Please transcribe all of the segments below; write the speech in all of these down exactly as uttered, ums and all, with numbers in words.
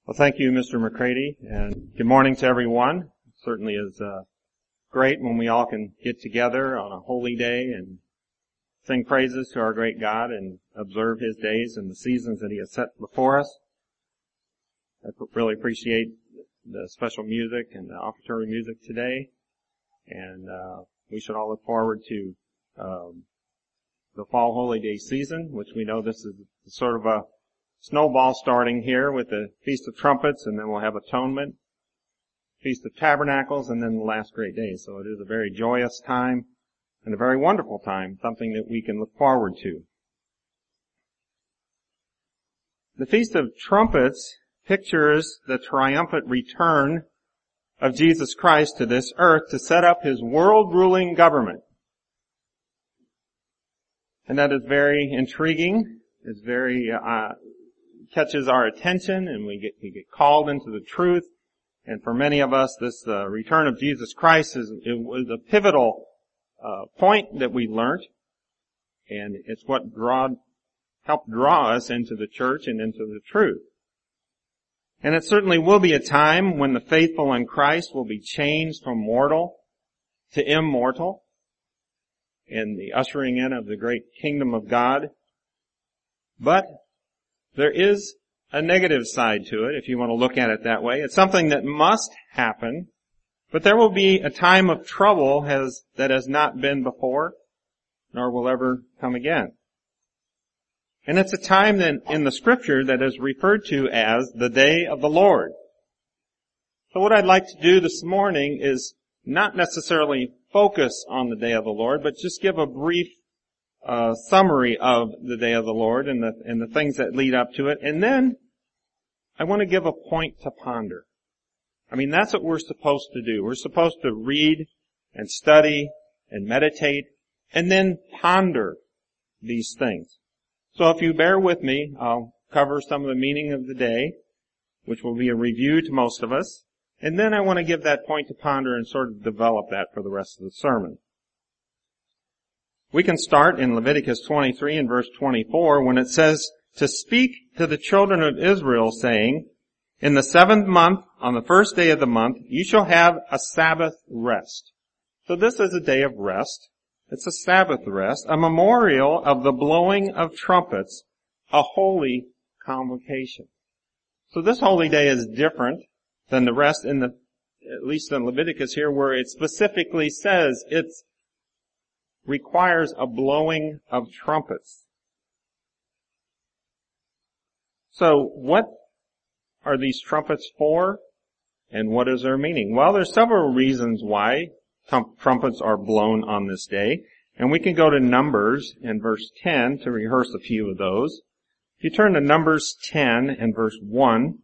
Well, thank you, Mister McCready, and good morning to everyone. It certainly is uh, great when we all can get together on a holy day and sing praises to our great God and observe His days and the seasons that He has set before us. I really appreciate the special music and the offertory music today, and uh, we should all look forward to um, the fall holy day season, which we know this is sort of a snowball starting here with the Feast of Trumpets, and then we'll have Atonement, Feast of Tabernacles, and then the last great day. So it is a very joyous time and a very wonderful time, something that we can look forward to. The Feast of Trumpets pictures the triumphant return of Jesus Christ to this earth to set up His world-ruling government. And that is very intriguing. It's very, uh, catches our attention, and we get, we get called into the truth. And for many of us, this, uh, return of Jesus Christ is, it was a pivotal, uh, point that we learned. And it's what draw, helped draw us into the church and into the truth. And it certainly will be a time when the faithful in Christ will be changed from mortal to immortal, and the ushering in of the great kingdom of God. But there is a negative side to it, if you want to look at it that way. It's something that must happen, but there will be a time of trouble has, that has not been before, nor will ever come again. And it's a time that in the Scripture that is referred to as the day of the Lord. So what I'd like to do this morning is not necessarily focus on the day of the Lord, but just give a brief uh summary of the day of the Lord and the and the things that lead up to it. And then I want to give a point to ponder. I mean, that's what we're supposed to do. We're supposed to read and study and meditate and then ponder these things. So if you bear with me, I'll cover some of the meaning of the day, which will be a review to most of us. And then I want to give that point to ponder and sort of develop that for the rest of the sermon. We can start in Leviticus twenty-three and verse twenty-four when it says, to speak to the children of Israel, saying, in the seventh month, on the first day of the month, you shall have a Sabbath rest. So this is a day of rest. It's a Sabbath rest, a memorial of the blowing of trumpets, a holy convocation. So this holy day is different than the rest in the, at least in Leviticus here, where it specifically says it's requires a blowing of trumpets. So what are these trumpets for, and what is their meaning? Well, there's several reasons why tum- trumpets are blown on this day, and we can go to Numbers in verse ten to rehearse a few of those. If you turn to Numbers ten and verse one,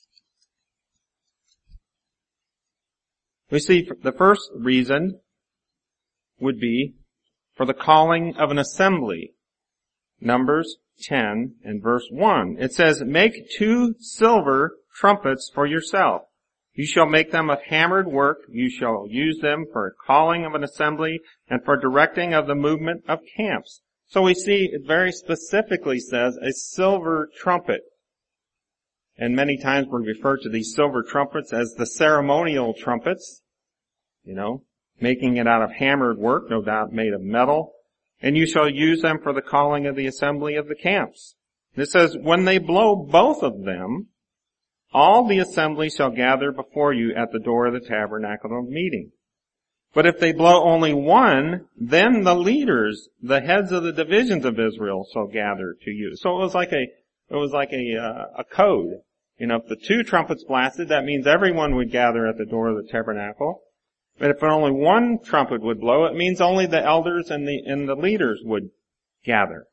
we see the first reason would be for the calling of an assembly. Numbers ten and verse one. It says, make two silver trumpets for yourself. You shall make them of hammered work. You shall use them for calling of an assembly and for directing of the movement of camps. So we see it very specifically says a silver trumpet. And many times we refer to these silver trumpets as the ceremonial trumpets. You know, making it out of hammered work, no doubt made of metal. And you shall use them for the calling of the assembly of the camps. It says, when they blow both of them, all the assembly shall gather before you at the door of the tabernacle of meeting. But if they blow only one, then the leaders, the heads of the divisions of Israel, shall gather to you. So it was like a, it was like a, uh, a code. You know, if the two trumpets blasted, that means everyone would gather at the door of the tabernacle. But if only one trumpet would blow, it means only the elders and the, and the leaders would gather.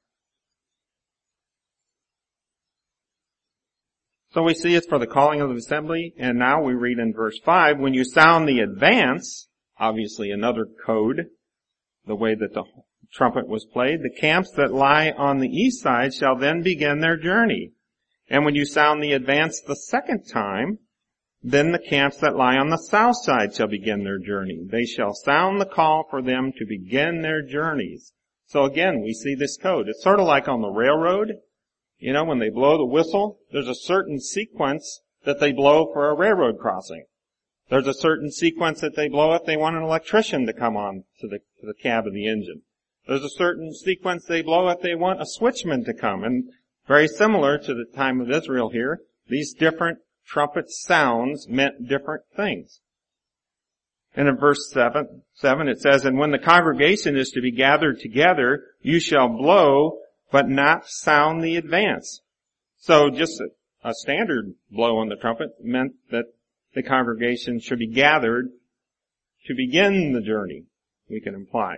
So we see it's for the calling of the assembly, and now we read in verse five, when you sound the advance, obviously another code, the way that the trumpet was played, the camps that lie on the east side shall then begin their journey. And when you sound the advance the second time, then the camps that lie on the south side shall begin their journey. They shall sound the call for them to begin their journeys. So again, we see this code. It's sort of like on the railroad. You know, when they blow the whistle, there's a certain sequence that they blow for a railroad crossing. There's a certain sequence that they blow if they want an electrician to come on to the, to the cab of the engine. There's a certain sequence they blow if they want a switchman to come. And very similar to the time of Israel here, these different trumpet sounds meant different things. And in verse seven, seven it says, "And when the congregation is to be gathered together, you shall blow, but not sound the advance." So just a, a standard blow on the trumpet meant that the congregation should be gathered to begin the journey, we can imply.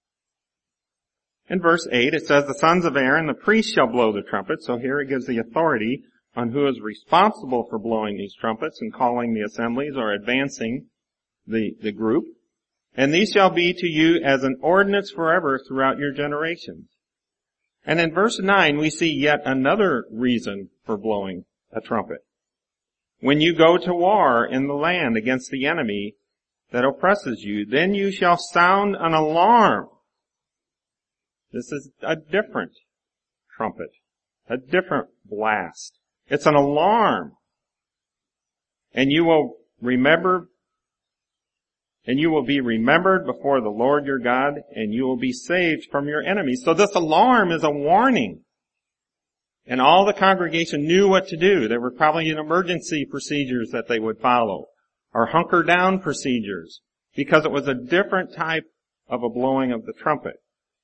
In verse eight, it says, "The sons of Aaron, the priests, shall blow the trumpet." So here it gives the authority on who is responsible for blowing these trumpets and calling the assemblies or advancing the, the group. "And these shall be to you as an ordinance forever throughout your generations." And in verse nine, we see yet another reason for blowing a trumpet. "When you go to war in the land against the enemy that oppresses you, then you shall sound an alarm." This is a different trumpet, a different blast. It's an alarm. "And you will remember, and you will be remembered before the Lord your God, and you will be saved from your enemies." So this alarm is a warning. And all the congregation knew what to do. There were probably emergency procedures that they would follow, or hunker down procedures, because it was a different type of a blowing of the trumpet.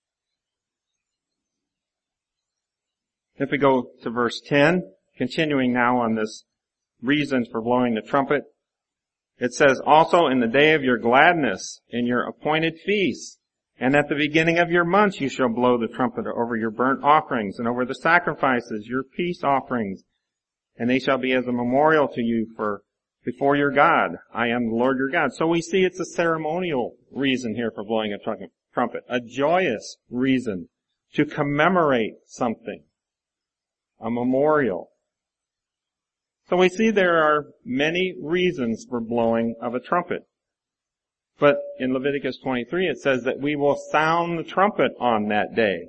If we go to verse ten, continuing now on this reason for blowing the trumpet, it says, "Also in the day of your gladness, in your appointed feasts, and at the beginning of your months you shall blow the trumpet over your burnt offerings and over the sacrifices, your peace offerings, and they shall be as a memorial to you for before your God. I am the Lord your God." So we see it's a ceremonial reason here for blowing a trumpet, a joyous reason to commemorate something, a memorial. So we see there are many reasons for blowing of a trumpet. But in Leviticus twenty-three it says that we will sound the trumpet on that day.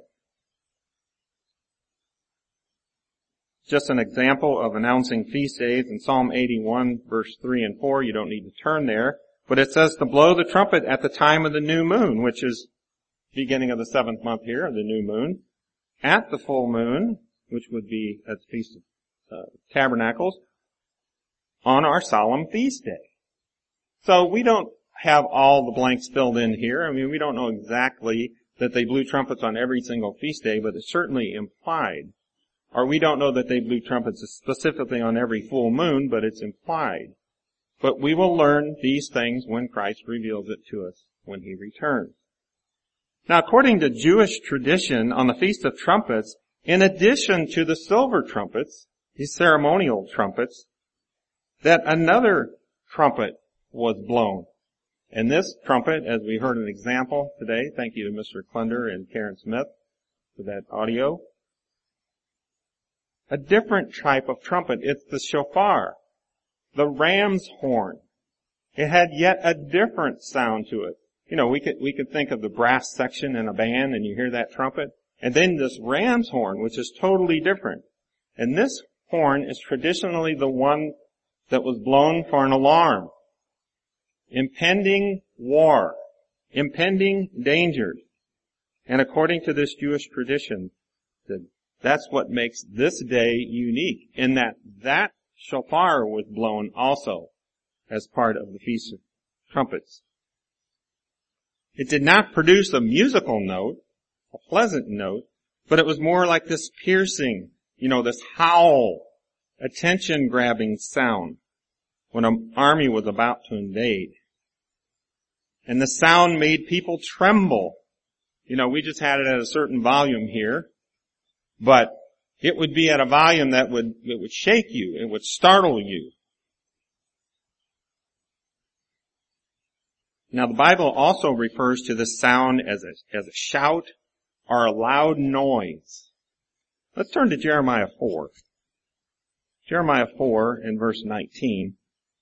Just an example of announcing feast days in Psalm eighty-one verse three and four. You don't need to turn there. But it says to blow the trumpet at the time of the new moon, which is beginning of the seventh month here, the new moon. At the full moon, which would be at the Feast of uh, Tabernacles, on our solemn feast day. So we don't have all the blanks filled in here. I mean, we don't know exactly that they blew trumpets on every single feast day, but it's certainly implied. Or we don't know that they blew trumpets specifically on every full moon, but it's implied. But we will learn these things when Christ reveals it to us when he returns. Now, according to Jewish tradition, on the Feast of Trumpets, in addition to the silver trumpets, these ceremonial trumpets, that another trumpet was blown. And this trumpet, as we heard an example today, thank you to Mister Klunder and Karen Smith for that audio, a different type of trumpet. It's the shofar, the ram's horn. It had yet a different sound to it. You know, we could, we could think of the brass section in a band and you hear that trumpet. And then this ram's horn, which is totally different. And this horn is traditionally the one that was blown for an alarm. Impending war. Impending dangers. And according to this Jewish tradition, that's what makes this day unique, in that that shofar was blown also as part of the Feast of Trumpets. It did not produce a musical note, a pleasant note, but it was more like this piercing, you know, this howl, attention-grabbing sound when an army was about to invade. And the sound made people tremble. You know, we just had it at a certain volume here, but it would be at a volume that would, it would shake you, it would startle you. Now the Bible also refers to the sound as a, as a shout or a loud noise. Let's turn to Jeremiah four. Jeremiah four and verse nineteen.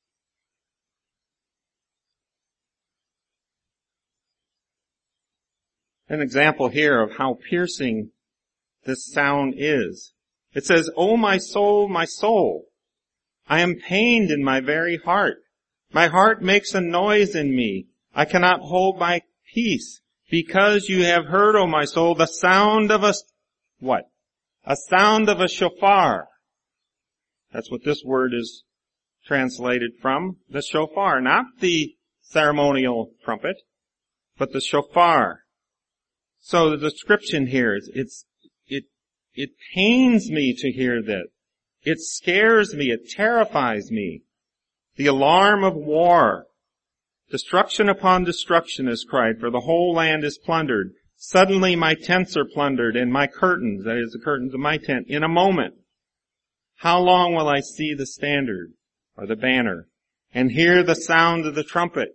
An example here of how piercing this sound is. It says, "O my soul, my soul, I am pained in my very heart. My heart makes a noise in me. I cannot hold my peace, because you have heard, O my soul, the sound of a, what? A sound of a shofar. That's what this word is translated from, the shofar. Not the ceremonial trumpet, but the shofar. So the description here is, it's, it, it pains me to hear that. It scares me. It terrifies me. The alarm of war. Destruction upon destruction is cried, for the whole land is plundered. Suddenly my tents are plundered, and my curtains, that is the curtains of my tent, in a moment. How long will I see the standard, or the banner, and hear the sound of the trumpet?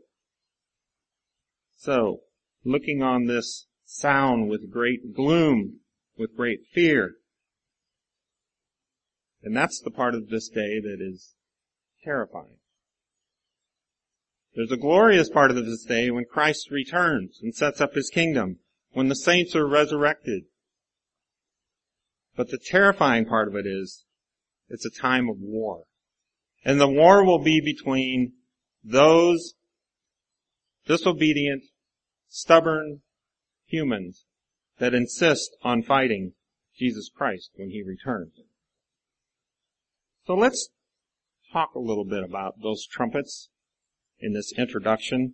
So, looking on this sound with great gloom, with great fear. And that's the part of this day that is terrifying. There's a glorious part of this day when Christ returns and sets up his kingdom, when the saints are resurrected. But the terrifying part of it is, it's a time of war. And the war will be between those disobedient, stubborn humans that insist on fighting Jesus Christ when he returns. So let's talk a little bit about those trumpets in this introduction.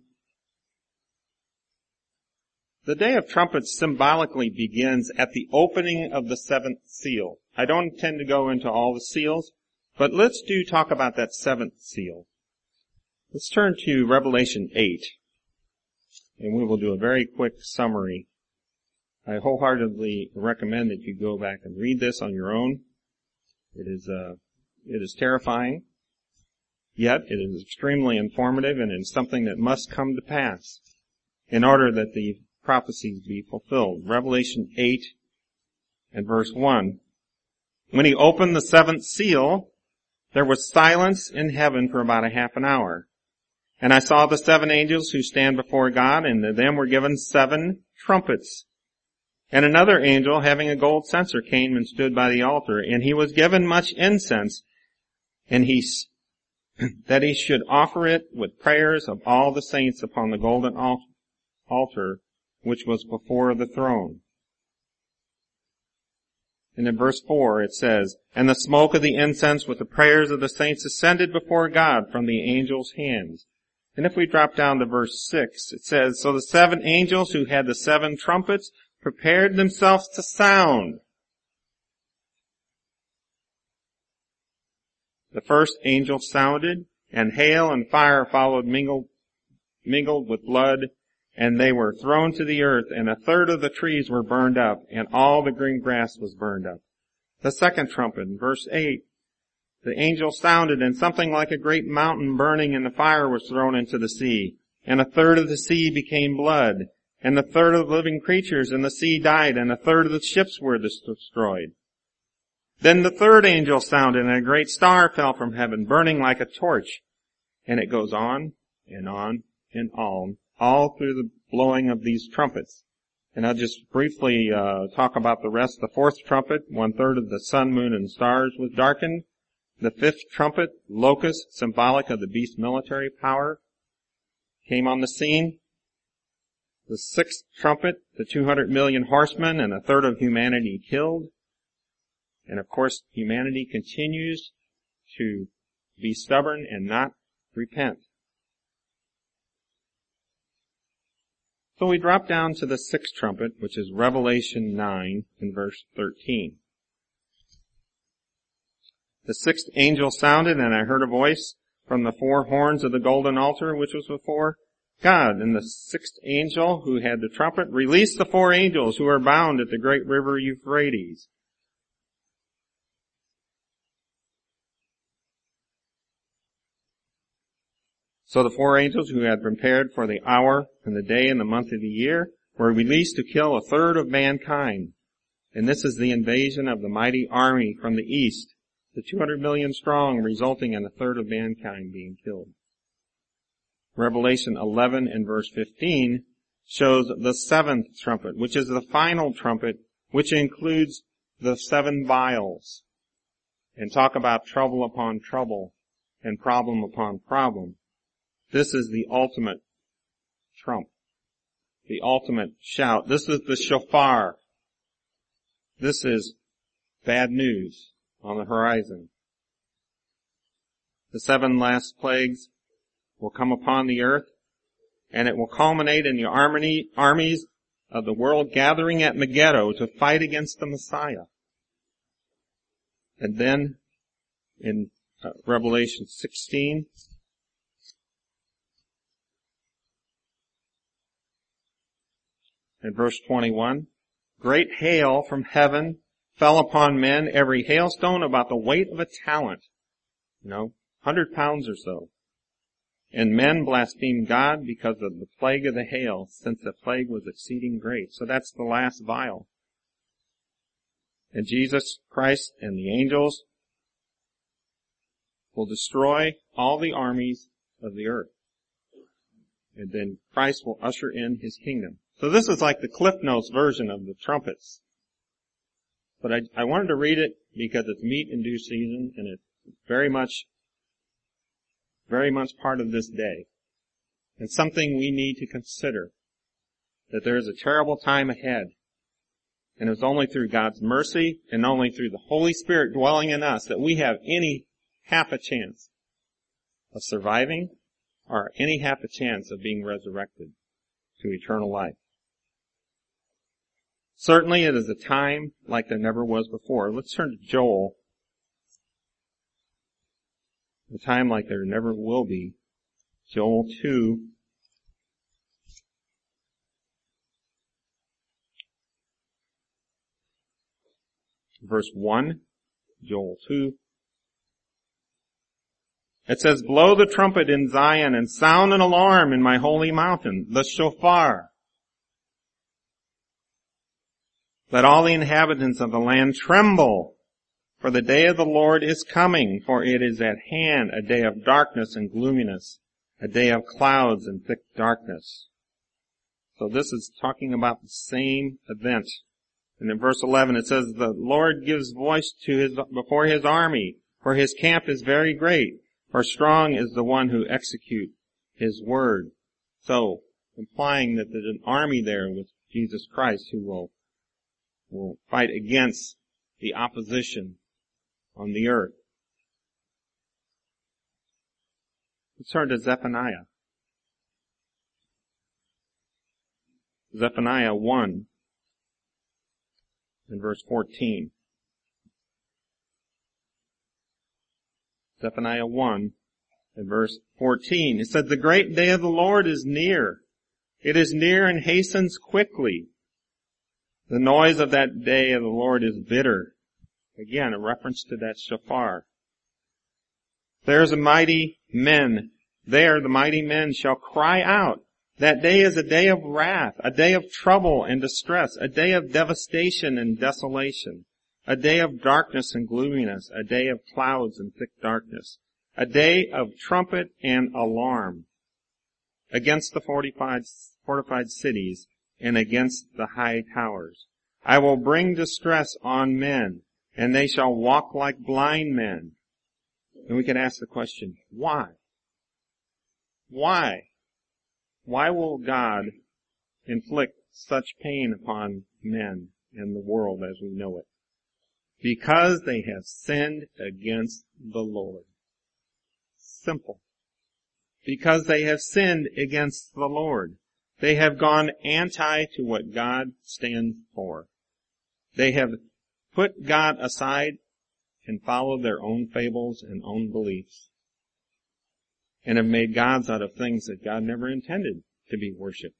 The Day of Trumpets symbolically begins at the opening of the seventh seal. I don't intend to go into all the seals, but let's do talk about that seventh seal. Let's turn to Revelation eight, and we will do a very quick summary. I wholeheartedly recommend that you go back and read this on your own. It is, uh, it is terrifying, yet it is extremely informative, and it is something that must come to pass in order that the prophecies be fulfilled. Revelation eight and verse one. When he opened the seventh seal, there was silence in heaven for about a half an hour. And I saw the seven angels who stand before God, and to them were given seven trumpets. And another angel, having a gold censer, came and stood by the altar, and he was given much incense, and he, that he should offer it with prayers of all the saints upon the golden altar, which was before the throne. And in verse four it says, and the smoke of the incense with the prayers of the saints ascended before God from the angels' hands. And if we drop down to verse six, it says, so the seven angels who had the seven trumpets prepared themselves to sound. The first angel sounded, and hail and fire followed mingled, mingled with blood, and they were thrown to the earth, and a third of the trees were burned up, and all the green grass was burned up. The second trumpet, in verse eight, the angel sounded, and something like a great mountain burning in the fire was thrown into the sea, and a third of the sea became blood, and a third of the living creatures in the sea died, and a third of the ships were destroyed. Then the third angel sounded, and a great star fell from heaven, burning like a torch. And it goes on and on and on, all through the blowing of these trumpets. And I'll just briefly uh, talk about the rest. The fourth trumpet, one third of the sun, moon, and stars was darkened. The fifth trumpet, locust, symbolic of the beast's military power, came on the scene. The sixth trumpet, the two hundred million horsemen, and a third of humanity killed. And of course, humanity continues to be stubborn and not repent. So we drop down to the sixth trumpet, which is Revelation nine in verse thirteen. The sixth angel sounded, and I heard a voice from the four horns of the golden altar, which was before God. And the sixth angel, who had the trumpet, released the four angels who are bound at the great river Euphrates. So the four angels who had prepared for the hour and the day and the month of the year were released to kill a third of mankind. And this is the invasion of the mighty army from the east, the two hundred million strong, resulting in a third of mankind being killed. Revelation eleven and verse fifteen shows the seventh trumpet, which is the final trumpet, which includes the seven vials. And talk about trouble upon trouble and problem upon problem. This is the ultimate trump, the ultimate shout. This is the shofar. This is bad news on the horizon. The seven last plagues will come upon the earth, and it will culminate in the army, armies of the world gathering at Megiddo to fight against the Messiah. And then in uh, Revelation sixteen, in verse twenty-one, great hail from heaven fell upon men, every hailstone about the weight of a talent, you know, one hundred pounds or so. And men blasphemed God because of the plague of the hail, since the plague was exceeding great. So that's the last vial. And Jesus Christ and the angels will destroy all the armies of the earth. And then Christ will usher in his kingdom. So this is like the Cliff Notes version of the trumpets. But I, I wanted to read it because it's meat in due season, and it's very much, very much part of this day. And something we need to consider, that there is a terrible time ahead. And it's only through God's mercy and only through the Holy Spirit dwelling in us that we have any half a chance of surviving or any half a chance of being resurrected to eternal life. Certainly it is a time like there never was before. Let's turn to Joel. A time like there never will be. Joel two. Verse one. Joel two. It says, blow the trumpet in Zion and sound an alarm in my holy mountain, the shofar. Let all the inhabitants of the land tremble, for the day of the Lord is coming, for it is at hand, a day of darkness and gloominess, a day of clouds and thick darkness. So this is talking about the same event. And in verse eleven it says, the Lord gives voice to his, before his army, for his camp is very great, for strong is the one who executes his word. So, implying that there's an army there with Jesus Christ who will will fight against the opposition on the earth. Let's turn to Zephaniah. Zephaniah one and verse fourteen. Zephaniah one and verse fourteen. It said, the great day of the Lord is near. It is near and hastens quickly. The noise of that day of the Lord is bitter. Again, a reference to that shofar. There's a mighty men. There the mighty men shall cry out. That day is a day of wrath, a day of trouble and distress, a day of devastation and desolation, a day of darkness and gloominess, a day of clouds and thick darkness, a day of trumpet and alarm against the fortified, fortified cities and against the high towers. I will bring distress on men, and they shall walk like blind men. And we can ask the question, why? Why? Why will God inflict such pain upon men and the world as we know it? Because they have sinned against the Lord. Simple. Because they have sinned against the Lord. They have gone anti to what God stands for. They have put God aside and followed their own fables and own beliefs, and have made gods out of things that God never intended to be worshipped.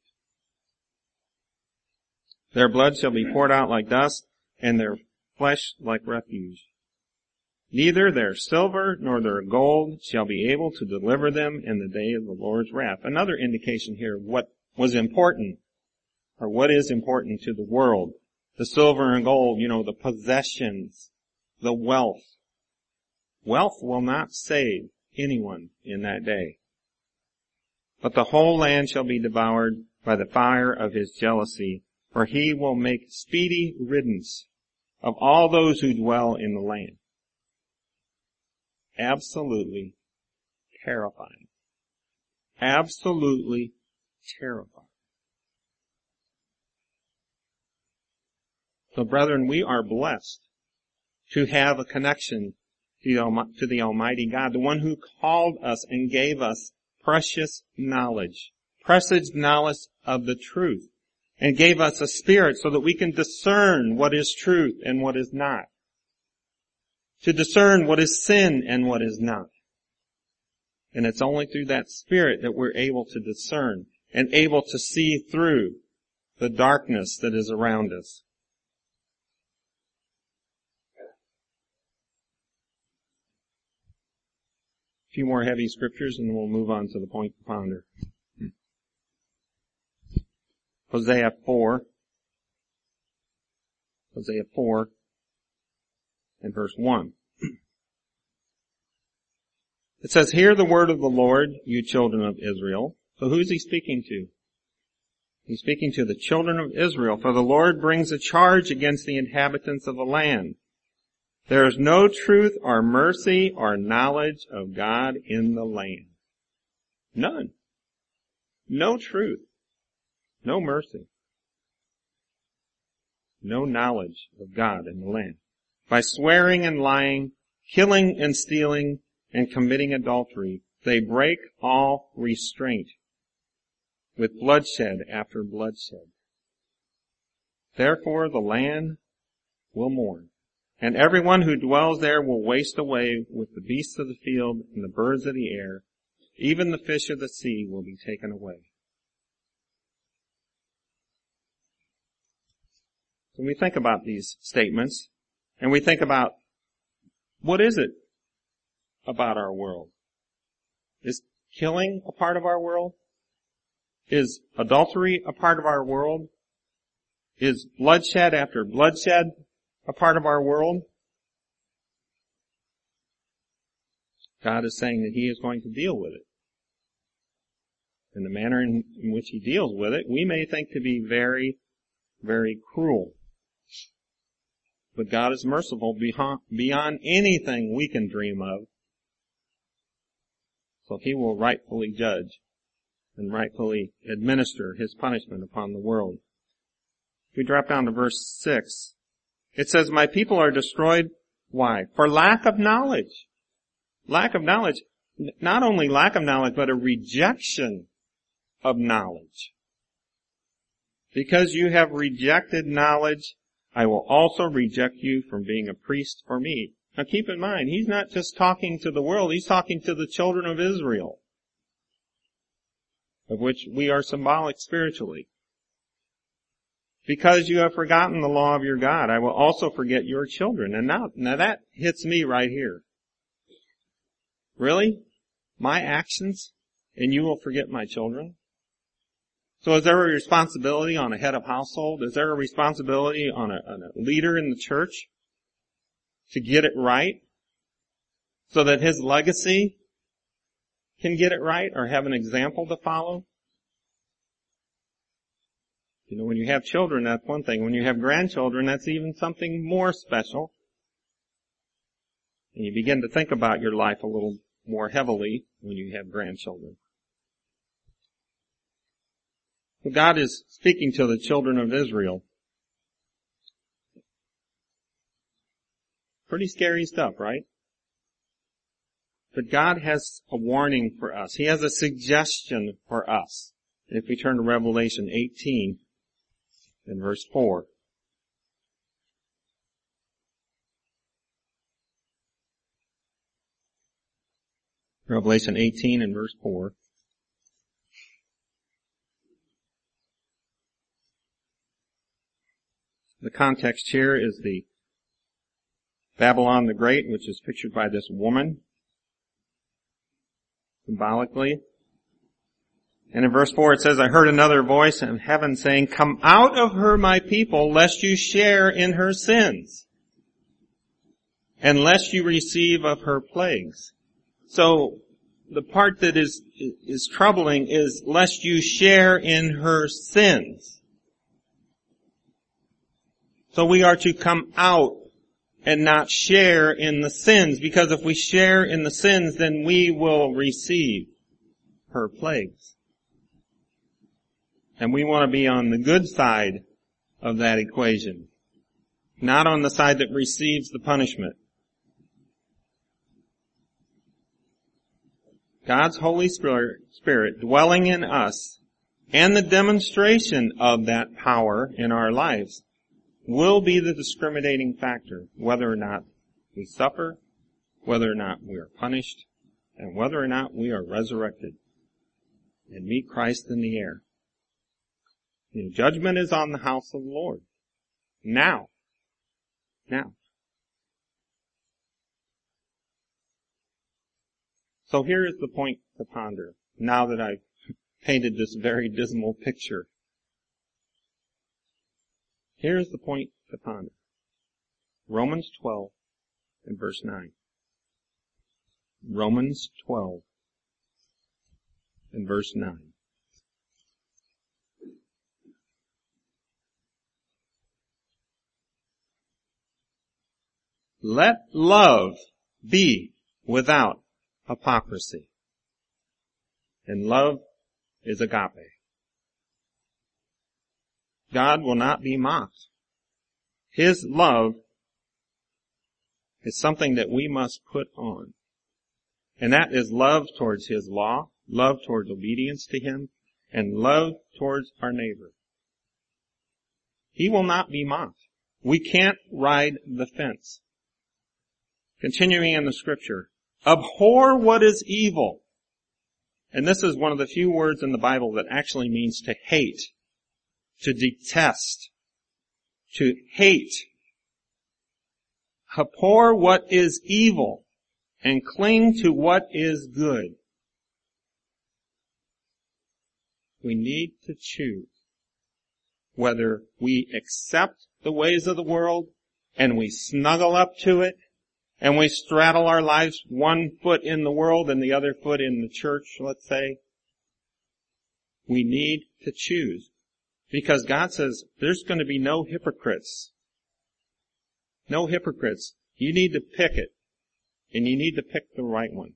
Their blood shall be poured out like dust, and their flesh like refuse. Neither their silver nor their gold shall be able to deliver them in the day of the Lord's wrath. Another indication here of what was important, or what is important to the world. The silver and gold, you know, the possessions, the wealth. Wealth will not save anyone in that day. But the whole land shall be devoured by the fire of his jealousy, for he will make speedy riddance of all those who dwell in the land. Absolutely terrifying. Absolutely terrifying. So brethren, we are blessed to have a connection to the Almighty God, the one who called us and gave us precious knowledge, precious knowledge of the truth, and gave us a spirit so that we can discern what is truth and what is not, to discern what is sin and what is not. And it's only through that spirit that we're able to discern and able to see through the darkness that is around us. A few more heavy scriptures and then we'll move on to the point to ponder. Hosea four. Hosea four and verse one. It says, "Hear the word of the Lord, you children of Israel." So who's he speaking to? He's speaking to the children of Israel. "For the Lord brings a charge against the inhabitants of the land. There is no truth or mercy or knowledge of God in the land." None. No truth. No mercy. No knowledge of God in the land. By swearing and lying, killing and stealing, and committing adultery, they break all restraint with bloodshed after bloodshed. Therefore the land will mourn, and everyone who dwells there will waste away with the beasts of the field and the birds of the air. Even the fish of the sea will be taken away. When we think about these statements, and we think about what is it about our world? Is killing a part of our world? Is adultery a part of our world? Is bloodshed after bloodshed a part of our world? God is saying that He is going to deal with it. And the manner in, in which He deals with it, we may think to be very, very cruel. But God is merciful beyond anything we can dream of. So He will rightfully judge and rightfully administer His punishment upon the world. If we drop down to verse six, it says, "My people are destroyed." Why? For lack of knowledge. Lack of knowledge. Not only lack of knowledge, but a rejection of knowledge. Because you have rejected knowledge, I will also reject you from being a priest for me. Now keep in mind, He's not just talking to the world, He's talking to the children of Israel, of which we are symbolic spiritually. Because you have forgotten the law of your God, I will also forget your children. And now, now that hits me right here. Really? My actions? And you will forget my children? So is there a responsibility on a head of household? Is there a responsibility on a, on a leader in the church to get it right so that his legacy can get it right or have an example to follow? You know, when you have children, that's one thing. When you have grandchildren, that's even something more special. And you begin to think about your life a little more heavily when you have grandchildren. So God is speaking to the children of Israel. Pretty scary stuff, right? But God has a warning for us. He has a suggestion for us. If we turn to Revelation eighteen and verse four. Revelation eighteen and verse four. The context here is the Babylon the Great, which is pictured by this woman, symbolically. And in verse four it says, "I heard another voice in heaven saying, 'Come out of her, my people, lest you share in her sins, and lest you receive of her plagues.'" So, the part that is, is troubling is, lest you share in her sins. So we are to come out and not share in the sins, because if we share in the sins, then we will receive her plagues. And we want to be on the good side of that equation, not on the side that receives the punishment. God's Holy Spirit, Spirit dwelling in us and the demonstration of that power in our lives will be the discriminating factor, whether or not we suffer, whether or not we are punished, and whether or not we are resurrected and meet Christ in the air. You know, judgment is on the house of the Lord. Now. Now. So here is the point to ponder, now that I've painted this very dismal picture. Here's the point to ponder. Romans twelve and verse nine. Romans twelve and verse nine. Let love be without hypocrisy. And love is agape. God will not be mocked. His love is something that we must put on. And that is love towards His law, love towards obedience to Him, and love towards our neighbor. He will not be mocked. We can't ride the fence. Continuing in the scripture, abhor what is evil. And this is one of the few words in the Bible that actually means to hate, to detest, to hate. Abhor what is evil and cling to what is good. We need to choose whether we accept the ways of the world and we snuggle up to it and we straddle our lives one foot in the world and the other foot in the church, let's say. We need to choose. Because God says there's going to be no hypocrites. No hypocrites. You need to pick it. And you need to pick the right one.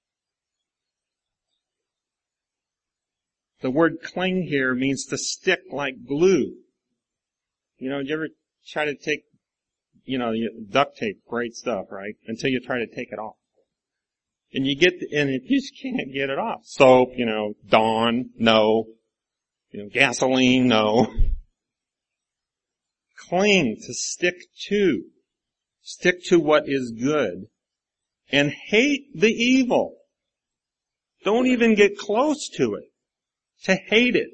The word cling here means to stick like glue. You know, did you ever try to take, you know, duct tape, great stuff, right? Until you try to take it off. And you get, and you just can't get it off. Soap, you know, Dawn, no. You know, gasoline, no. Cling, to stick to. Stick to what is good. And hate the evil. Don't even get close to it. To hate it.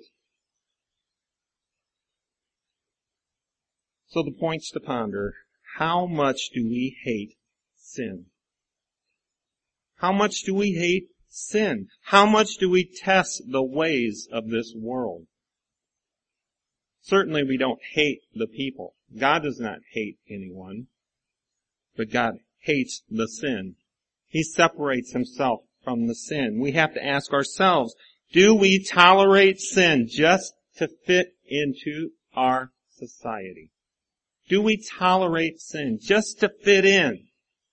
So the points to ponder. How much do we hate sin? How much do we hate sin? How much do we test the ways of this world? Certainly we don't hate the people. God does not hate anyone. But God hates the sin. He separates Himself from the sin. We have to ask ourselves, do we tolerate sin just to fit into our society? Do we tolerate sin just to fit in?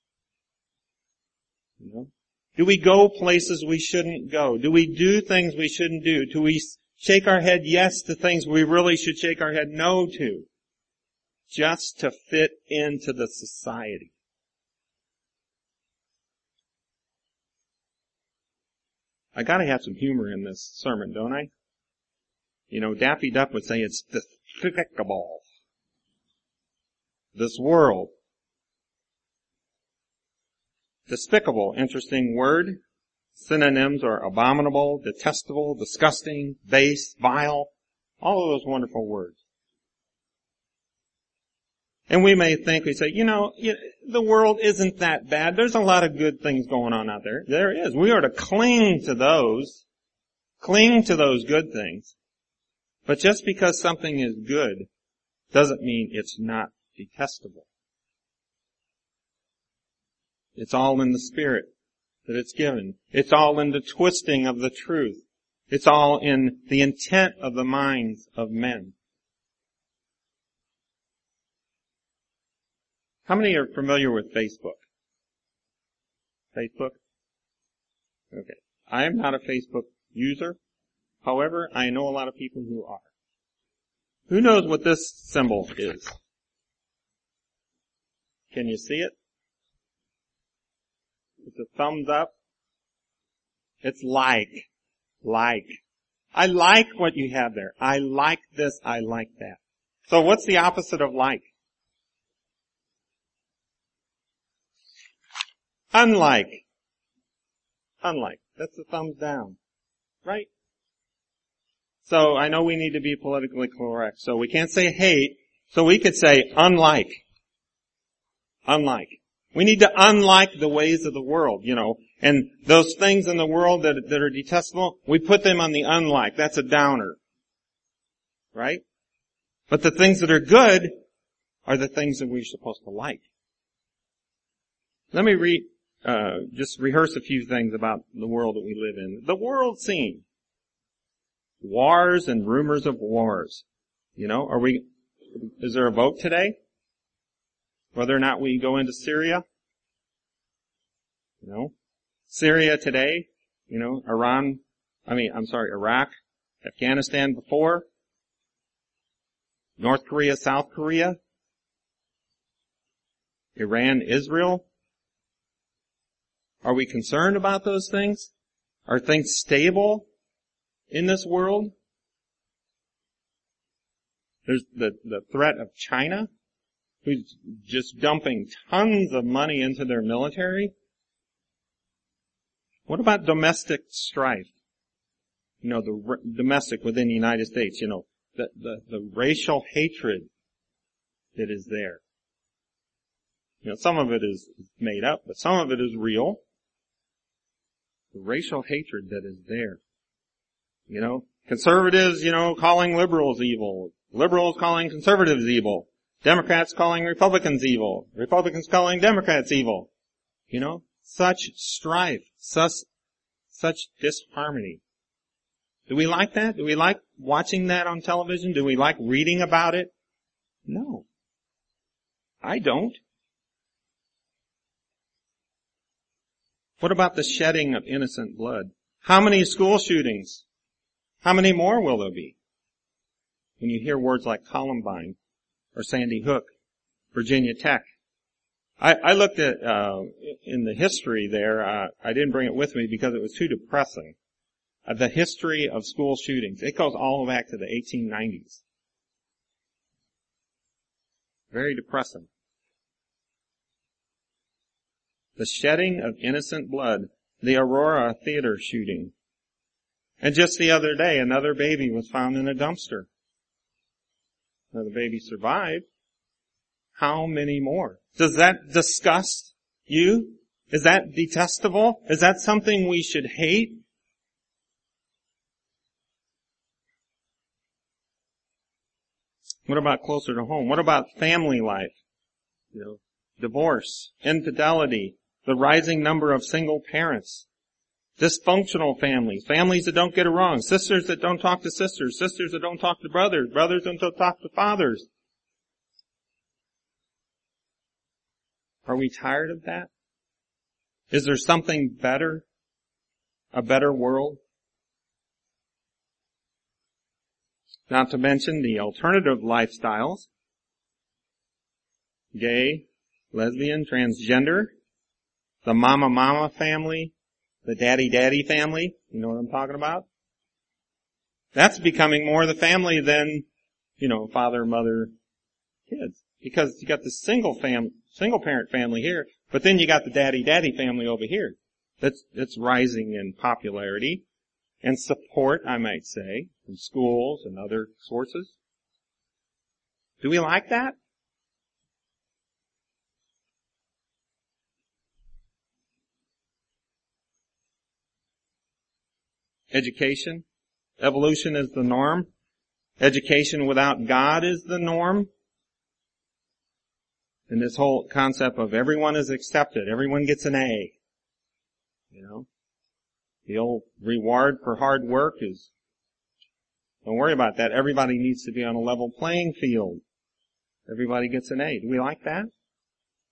You know? Do we go places we shouldn't go? Do we do things we shouldn't do? Do we shake our head yes to things we really should shake our head no to? Just to fit into the society. I gotta have some humor in this sermon, don't I? You know, Daffy Duck would say it's despicable. This world. Despicable, interesting word. Synonyms are abominable, detestable, disgusting, base, vile. All of those wonderful words. And we may think, we say, you know, the world isn't that bad. There's a lot of good things going on out there. There is. We are to cling to those. Cling to those good things. But just because something is good doesn't mean it's not detestable. It's all in the spirit that it's given. It's all in the twisting of the truth. It's all in the intent of the minds of men. How many are familiar with Facebook? Facebook? Okay. I am not a Facebook user. However, I know a lot of people who are. Who knows what this symbol is? Can you see it? It's a thumbs up. It's like. Like. I like what you have there. I like this. I like that. So what's the opposite of like? Unlike. Unlike. That's a thumbs down. Right? So I know we need to be politically correct. So we can't say hate. So we could say unlike. Unlike. We need to unlike the ways of the world, you know. And those things in the world that, that are detestable, we put them on the unlike. That's a downer. Right? But the things that are good are the things that we're supposed to like. Let me read, uh, just rehearse a few things about the world that we live in. The world scene. Wars and rumors of wars. You know, are we, is there a vote today? Whether or not we go into Syria? You know, Syria today, you know, Iran, I mean, I'm sorry, Iraq, Afghanistan before, North Korea, South Korea, Iran, Israel. Are we concerned about those things? Are things stable in this world? There's the, the threat of China, who's just dumping tons of money into their military. What about domestic strife? You know, the r- domestic within the United States, you know, the, the, the racial hatred that is there. You know, some of it is made up, but some of it is real. The racial hatred that is there. You know, conservatives, you know, calling liberals evil. Liberals calling conservatives evil. Democrats calling Republicans evil. Republicans calling Democrats evil. You know, such strife, such, such disharmony. Do we like that? Do we like watching that on television? Do we like reading about it? No. I don't. What about the shedding of innocent blood? How many school shootings? How many more will there be? When you hear words like Columbine or Sandy Hook, Virginia Tech. I, I looked at, uh, in the history there, uh, I didn't bring it with me because it was too depressing. Uh, the history of school shootings. It goes all the way back to the eighteen nineties. Very depressing. The shedding of innocent blood. The Aurora Theater shooting. And just the other day, another baby was found in a dumpster. Now the baby survived. How many more? Does that disgust you? Is that detestable? Is that something we should hate? What about closer to home? What about family life? You know, divorce, infidelity, the rising number of single parents, dysfunctional families, families that don't get along, sisters that don't talk to sisters, sisters that don't talk to brothers, brothers that don't talk to fathers. Are we tired of that? Is there something better? A better world? Not to mention the alternative lifestyles. Gay, lesbian, transgender, the mama mama family, the daddy daddy family. You know what I'm talking about? That's becoming more the family than, you know, father, mother, kids. Because you got the single fam, single parent family here, but then you got the daddy daddy family over here. That's, that's rising in popularity and support, I might say, from schools and other sources. Do we like that? Education. Evolution is the norm. Education without God is the norm. And this whole concept of everyone is accepted, everyone gets an A. You know? The old reward for hard work is, don't worry about that. Everybody needs to be on a level playing field. Everybody gets an A. Do we like that?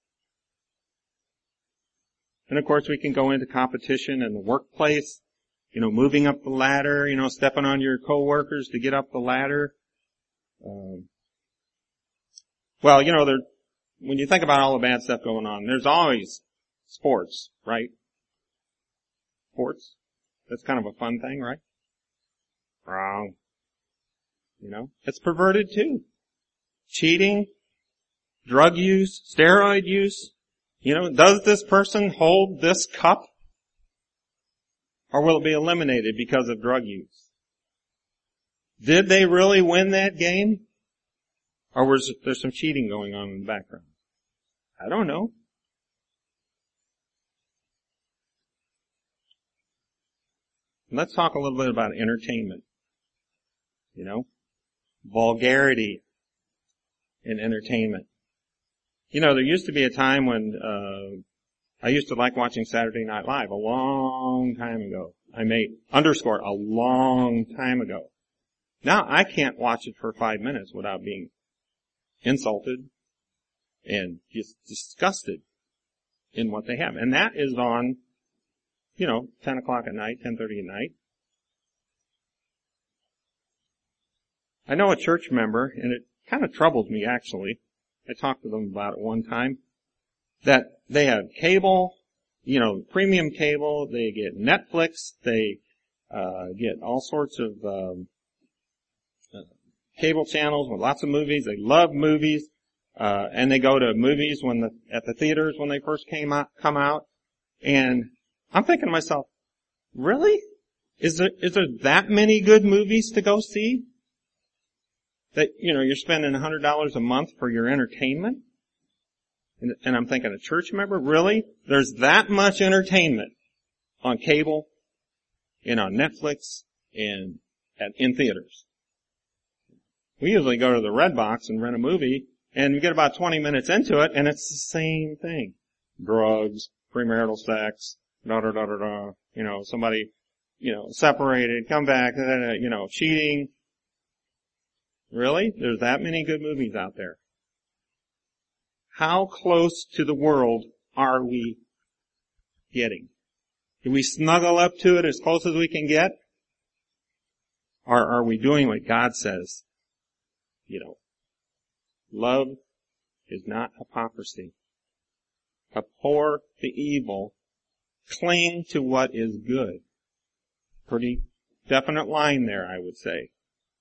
And of course we can go into competition in the workplace, you know, moving up the ladder, you know, stepping on your coworkers to get up the ladder. Um, well, you know, there, when you think about all the bad stuff going on, there's always sports, right? Sports. That's kind of a fun thing, right? Wrong. You know, it's perverted too. Cheating, drug use, steroid use. You know, does this person hold this cup? Or will it be eliminated because of drug use? Did they really win that game? Or was there some cheating going on in the background? I don't know. Let's talk a little bit about entertainment. You know, vulgarity in entertainment. You know, there used to be a time when uh I used to like watching Saturday Night Live a long time ago. I may underscore a long time ago. Now I can't watch it for five minutes without being insulted and just disgusted in what they have. And that is on, you know, ten o'clock at night, ten thirty at night. I know a church member, and it kind of troubles me actually. I talked to them about it one time, that they have cable, you know, premium cable, they get Netflix, they uh get all sorts of um, uh, cable channels with lots of movies. They love movies, uh and they go to movies when the at the theaters when they first came out come out. And I'm thinking to myself, really? Is there is there that many good movies to go see? That, you know, you're spending one hundred dollars a month for your entertainment? And, and I'm thinking, a church member? Really? There's that much entertainment on cable and on Netflix and at, in theaters. We usually go to the Red Box and rent a movie, and we get about twenty minutes into it, and it's the same thing. Drugs, premarital sex, da da da da da, you know, somebody, you know, separated, come back, you know, cheating. Really? There's that many good movies out there. How close to the world are we getting? Do we snuggle up to it as close as we can get? Or are we doing what God says? You know, love is not hypocrisy. Abhor the evil. Cling to what is good. Pretty definite line there, I would say.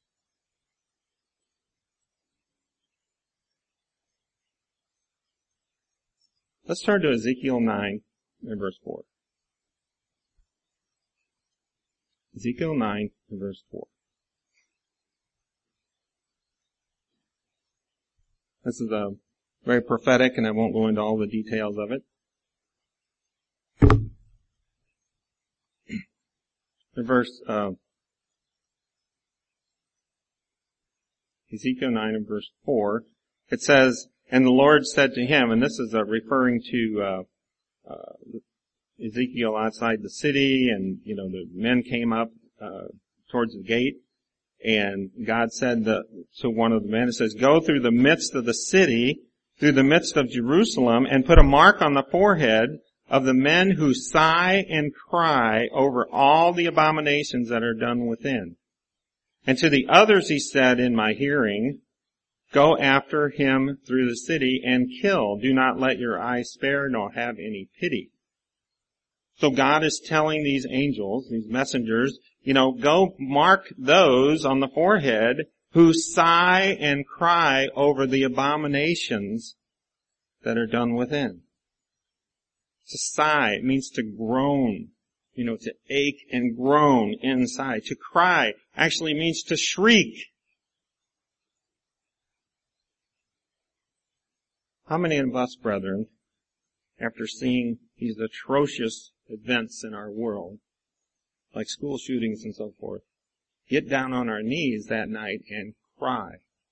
Let's turn to Ezekiel nine and verse four. Ezekiel nine and verse four. This is a very prophetic, and I won't go into all the details of it. The verse, uh, Ezekiel nine and verse four, it says, "And the Lord said to him," and this is uh, referring to uh, uh, Ezekiel outside the city, and, you know, the men came up uh, towards the gate, and God said the, to one of the men, it says, "Go through the midst of the city, through the midst of Jerusalem, and put a mark on the forehead of the men who sigh and cry over all the abominations that are done within. And to the others he said in my hearing, Go after him through the city and kill. Do not let your eye spare, nor have any pity." So God is telling these angels, these messengers, you know, go mark those on the forehead who sigh and cry over the abominations that are done within. To sigh, it means to groan, you know, to ache and groan inside. To cry actually means to shriek. How many of us, brethren, after seeing these atrocious events in our world, like school shootings and so forth, get down on our knees that night and cry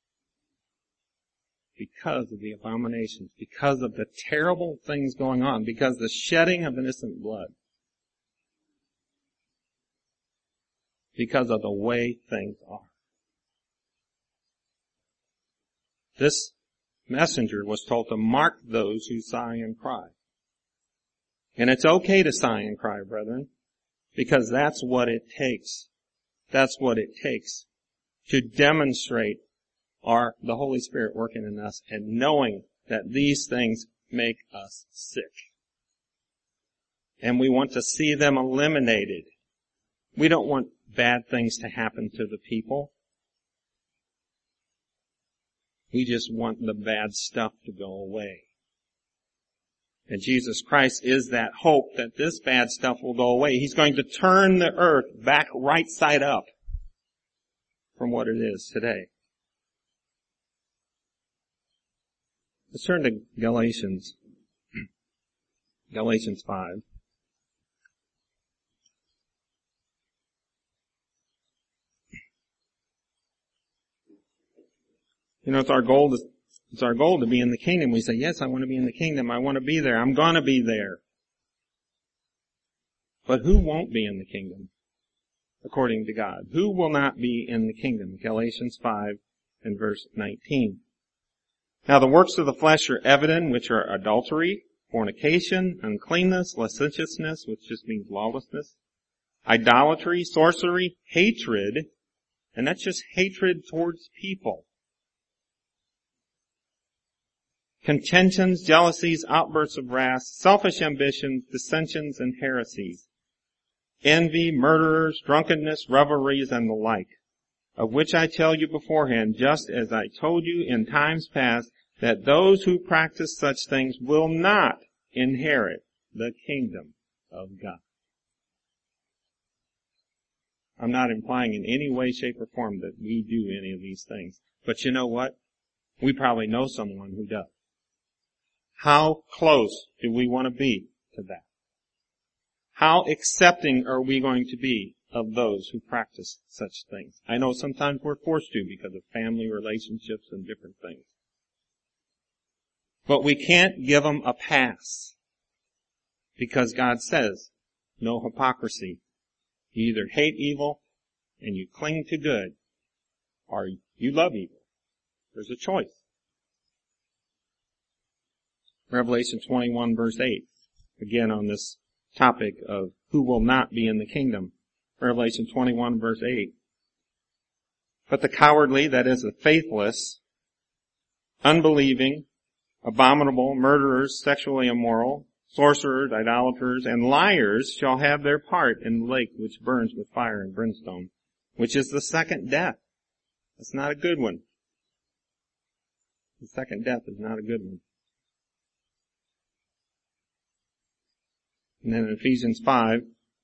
because of the abominations, because of the terrible things going on, because of the shedding of innocent blood, because of the way things are? This messenger was told to mark those who sigh and cry. And it's okay to sigh and cry, brethren, because that's what it takes. That's what it takes to demonstrate our, the Holy Spirit working in us and knowing that these things make us sick. And we want to see them eliminated. We don't want bad things to happen to the people. We just want the bad stuff to go away. And Jesus Christ is that hope that this bad stuff will go away. He's going to turn the earth back right side up from what it is today. Let's turn to Galatians. Galatians five. You know, it's our goal to, it's our goal to be in the kingdom. We say, yes, I want to be in the kingdom. I want to be there. I'm gonna be there. But who won't be in the kingdom? According to God. Who will not be in the kingdom? Galatians five and verse nineteen. Now the works of the flesh are evident, which are adultery, fornication, uncleanness, licentiousness, which just means lawlessness, idolatry, sorcery, hatred, and that's just hatred towards people. Contentions, jealousies, outbursts of wrath, selfish ambitions, dissensions, and heresies, envy, murderers, drunkenness, revelries, and the like, of which I tell you beforehand, just as I told you in times past, that those who practice such things will not inherit the kingdom of God. I'm not implying in any way, shape, or form that we do any of these things. But you know what? We probably know someone who does. How close do we want to be to that? How accepting are we going to be of those who practice such things? I know sometimes we're forced to because of family relationships and different things. But we can't give them a pass because God says, no hypocrisy. You either hate evil and you cling to good, or you love evil. There's a choice. Revelation twenty-one verse eight, again on this topic of who will not be in the kingdom. Revelation twenty-one verse eight. But the cowardly, that is the faithless, unbelieving, abominable, murderers, sexually immoral, sorcerers, idolaters, and liars shall have their part in the lake which burns with fire and brimstone, which is the second death. That's not a good one. The second death is not a good one. And then in Ephesians five,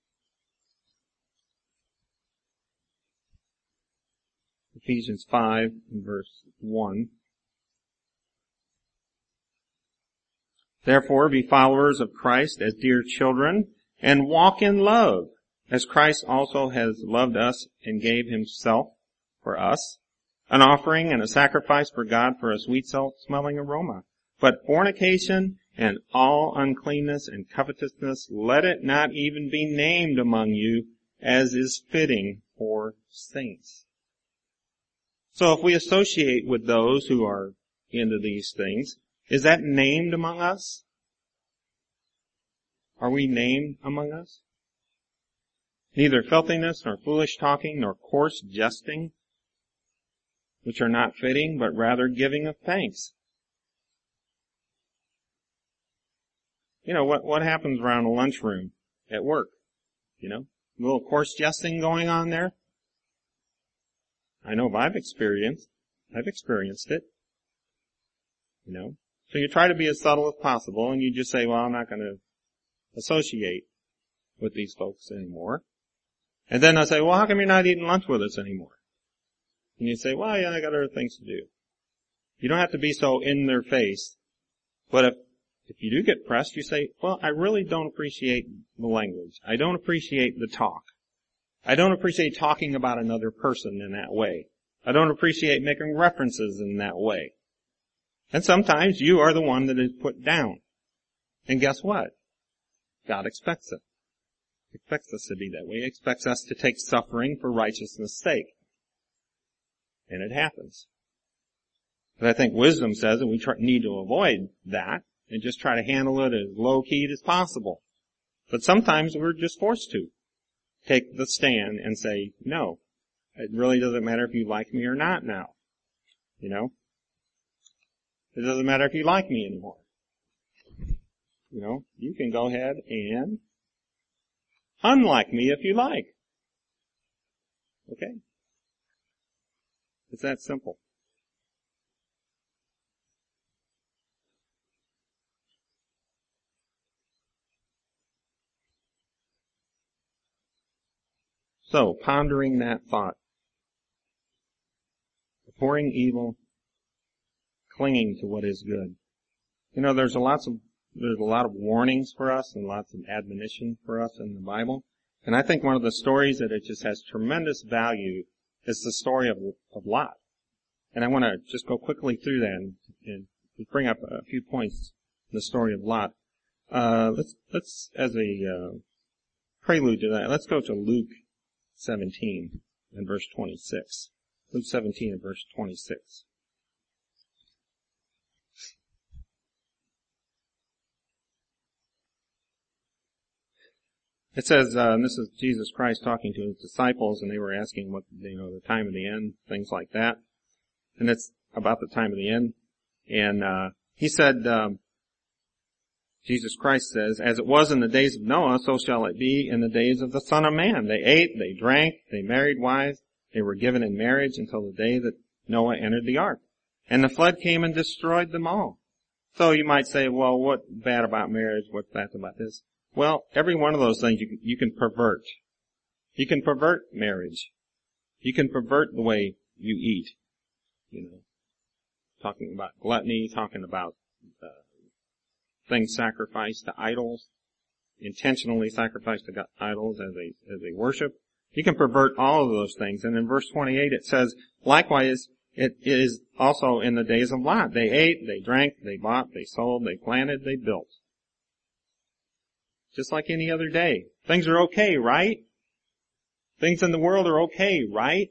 Ephesians five and verse one. Therefore be followers of Christ as dear children, and walk in love, as Christ also has loved us and gave himself for us, an offering and a sacrifice for God for a sweet-smelling aroma. But fornication and all uncleanness and covetousness, let it not even be named among you, as is fitting for saints. So if we associate with those who are into these things, is that named among us? Are we named among us? Neither filthiness, nor foolish talking, nor coarse jesting, which are not fitting, but rather giving of thanks. You know, what, what happens around a lunchroom at work? You know, a little coarse jesting going on there? I know I've experienced, I've experienced it. You know, so you try to be as subtle as possible and you just say, well, I'm not going to associate with these folks anymore. And then I say, well, how come you're not eating lunch with us anymore? And you say, well, yeah, I got other things to do. You don't have to be so in their face. But if If you do get pressed, you say, well, I really don't appreciate the language. I don't appreciate the talk. I don't appreciate talking about another person in that way. I don't appreciate making references in that way. And sometimes you are the one that is put down. And guess what? God expects it. He expects us to be that way. He expects us to take suffering for righteousness' sake. And it happens. But I think wisdom says that we try, need to avoid that and just try to handle it as low-keyed as possible. But sometimes we're just forced to take the stand and say, no, it really doesn't matter if you like me or not now. You know? It doesn't matter if you like me anymore. You know, you can go ahead and unlike me if you like. Okay? It's that simple. So, pondering that thought. Abhorring evil, clinging to what is good. You know, there's a lots of there's a lot of warnings for us and lots of admonition for us in the Bible. And I think one of the stories that it just has tremendous value is the story of of Lot. And I want to just go quickly through that and, and bring up a few points in the story of Lot. Uh, let's let's as a uh, prelude to that, let's go to Luke seventeen and verse twenty-six. Luke seventeen and verse twenty-six. It says, uh, and this is Jesus Christ talking to his disciples, and they were asking what, you know, the time of the end, things like that. And it's about the time of the end. And, uh, he said, um, Jesus Christ says, as it was in the days of Noah, so shall it be in the days of the Son of Man. They ate, they drank, they married wives, they were given in marriage until the day that Noah entered the ark. And the flood came and destroyed them all. So you might say, well, what's bad about marriage? What's bad about this? Well, every one of those things you can, you can pervert. You can pervert marriage. You can pervert the way you eat. You know, talking about gluttony, talking about uh, things sacrificed to idols, intentionally sacrificed to idols as a as a worship. You can pervert all of those things. And in verse twenty-eight it says, likewise, it is also in the days of Lot. They ate, they drank, they bought, they sold, they planted, they built. Just like any other day. Things are okay, right? Things in the world are okay, right?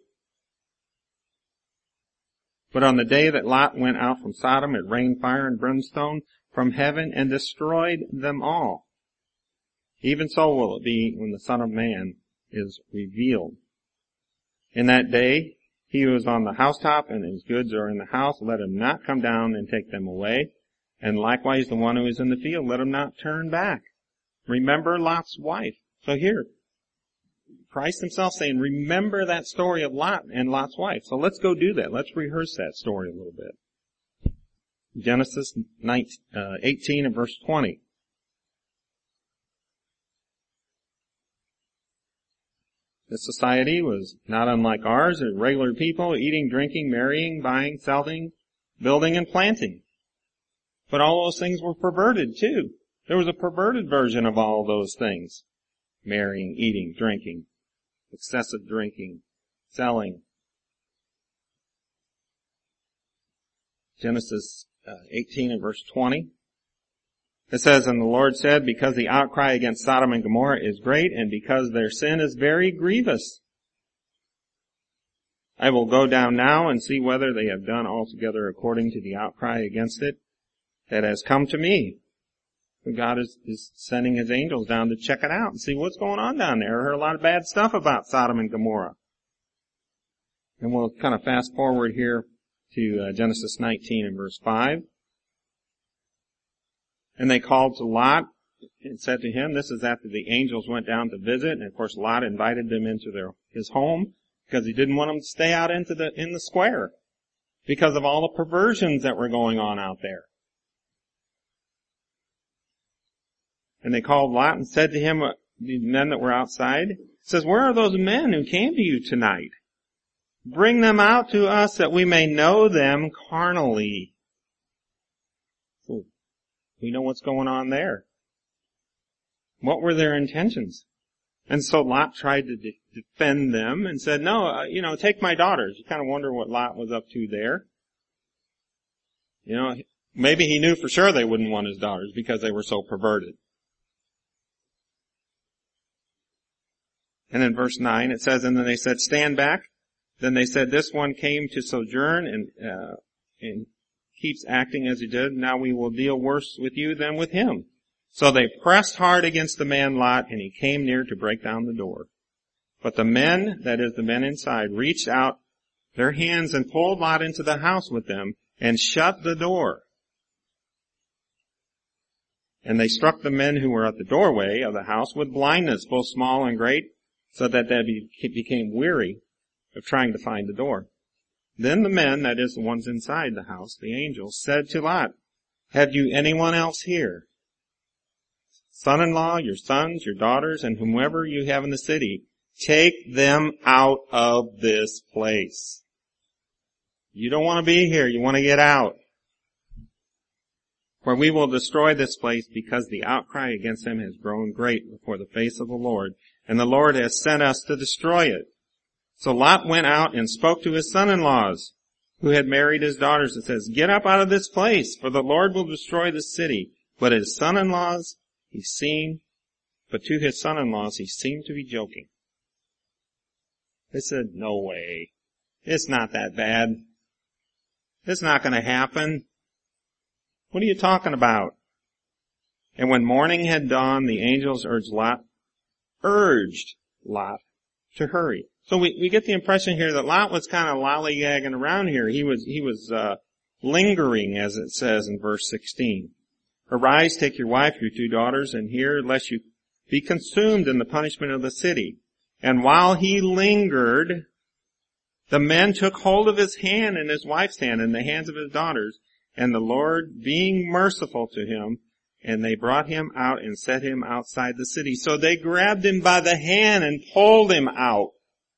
But on the day that Lot went out from Sodom, it rained fire and brimstone from heaven and destroyed them all. Even so will it be when the Son of Man is revealed. In that day, he who is on the housetop and his goods are in the house, let him not come down and take them away. And likewise the one who is in the field, let him not turn back. Remember Lot's wife. So here, Christ himself saying, remember that story of Lot and Lot's wife. So let's go do that. Let's rehearse that story a little bit. Genesis eighteen and verse twenty. This society was not unlike ours, regular people eating, drinking, marrying, buying, selling, building, and planting. But all those things were perverted too. There was a perverted version of all those things. Marrying, eating, drinking, excessive drinking, selling. Genesis uh, eighteen and verse twenty. It says, and the Lord said, because the outcry against Sodom and Gomorrah is great, and because their sin is very grievous, I will go down now and see whether they have done altogether according to the outcry against it that has come to me. God is, is sending his angels down to check it out and see what's going on down there. I heard a lot of bad stuff about Sodom and Gomorrah. And we'll kind of fast forward here to uh, Genesis nineteen and verse five. And they called to Lot and said to him, this is after the angels went down to visit, and of course Lot invited them into their his home because he didn't want them to stay out into the in the square because of all the perversions that were going on out there. And they called Lot and said to him, uh, the men that were outside, says, where are those men who came to you tonight? Bring them out to us that we may know them carnally. So we know what's going on there. What were their intentions? And so Lot tried to de- defend them and said, no, uh, you know, take my daughters. You kind of wonder what Lot was up to there. You know, maybe he knew for sure they wouldn't want his daughters because they were so perverted. And in verse nine it says, and then they said, stand back. Then they said, this one came to sojourn and, uh, and keeps acting as he did. Now we will deal worse with you than with him. So they pressed hard against the man Lot, and he came near to break down the door. But the men, that is the men inside, reached out their hands and pulled Lot into the house with them and shut the door. And they struck the men who were at the doorway of the house with blindness, both small and great, so that they became weary of trying to find the door. Then the men, that is the ones inside the house, the angels, said to Lot, "Have you anyone else here? Son-in-law, your sons, your daughters, and whomever you have in the city, take them out of this place. You don't want to be here. You want to get out. For we will destroy this place because the outcry against them has grown great before the face of the Lord, and the Lord has sent us to destroy it." So Lot went out and spoke to his son-in-laws, who had married his daughters, and says, "Get up out of this place, for the Lord will destroy the city." But his son-in-laws, he seemed, but to his son-in-laws, he seemed to be joking. They said, "No way. It's not that bad. It's not going to happen. What are you talking about?" And when morning had dawned, the angels urged Lot, urged Lot to hurry. So we, we get the impression here that Lot was kind of lollygagging around here. He was, he was, uh, lingering, as it says in verse sixteen. "Arise, take your wife, your two daughters, and here, lest you be consumed in the punishment of the city." And while he lingered, the men took hold of his hand and his wife's hand and the hands of his daughters, and the Lord being merciful to him, and they brought him out and set him outside the city. So they grabbed him by the hand and pulled him out,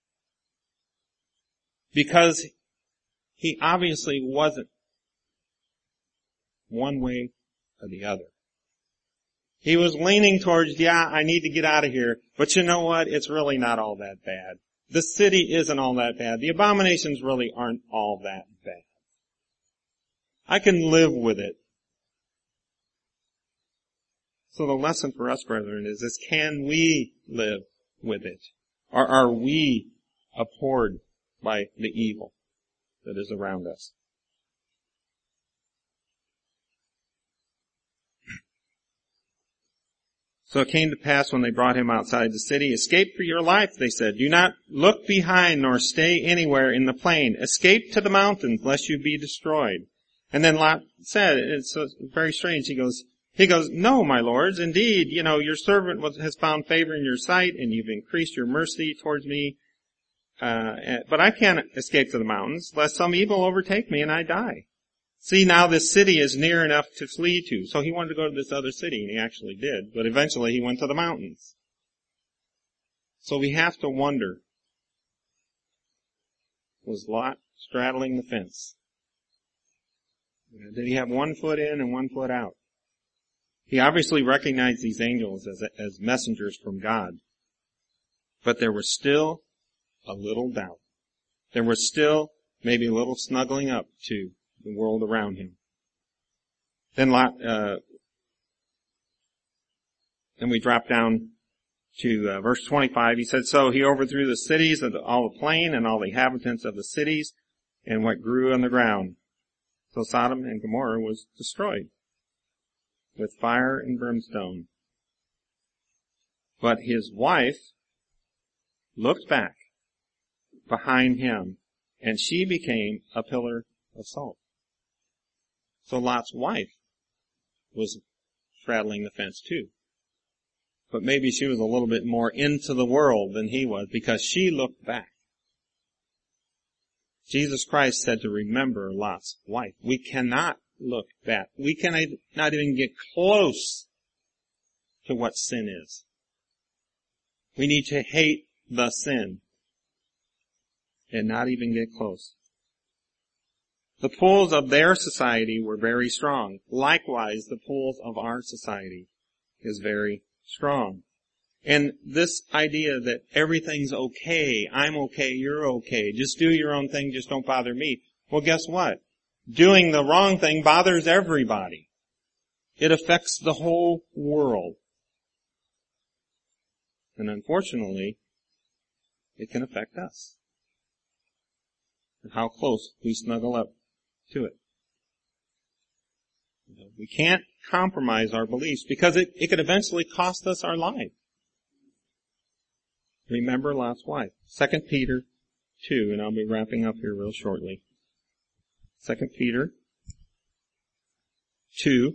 because he obviously wasn't one way or the other. He was leaning towards, yeah, I need to get out of here, but you know what? It's really not all that bad. The city isn't all that bad. The abominations really aren't all that bad. I can live with it. So the lesson for us, brethren, is this: can we live with it? Or are we abhorred by the evil that is around us? So it came to pass when they brought him outside the city, "Escape for your life," they said. "Do not look behind nor stay anywhere in the plain. Escape to the mountains, lest you be destroyed." And then Lot said, it's very strange, he goes, he goes, "No, my lords, indeed, you know, your servant was, has found favor in your sight, and you've increased your mercy towards me. Uh, but I can't escape to the mountains, lest some evil overtake me and I die. See, now this city is near enough to flee to." So he wanted to go to this other city, and he actually did. But eventually he went to the mountains. So we have to wonder, was Lot straddling the fence? Did he have one foot in and one foot out? He obviously recognized these angels as, as messengers from God. But there was still a little doubt. There was still maybe a little snuggling up to the world around him. Then Lot, uh, then we drop down to uh, verse twenty-five. He said, "So he overthrew the cities of the, all the plain and all the inhabitants of the cities and what grew on the ground. So Sodom and Gomorrah was destroyed with fire and brimstone. But his wife looked back behind him, and she became a pillar of salt." So Lot's wife was straddling the fence too. But maybe she was a little bit more into the world than he was, because she looked back. Jesus Christ said to remember Lot's wife. We cannot look back. We cannot not even get close to what sin is. We need to hate the sin and not even get close. The pulls of their society were very strong. Likewise, the pulls of our society is very strong. And this idea that everything's okay, I'm okay, you're okay, just do your own thing, just don't bother me. Well, guess what? Doing the wrong thing bothers everybody. It affects the whole world. And unfortunately, it can affect us. And how close we snuggle up to it. We can't compromise our beliefs because it, it could eventually cost us our life. Remember Lot's wife. Second Peter two, and I'll be wrapping up here real shortly. Second Peter two.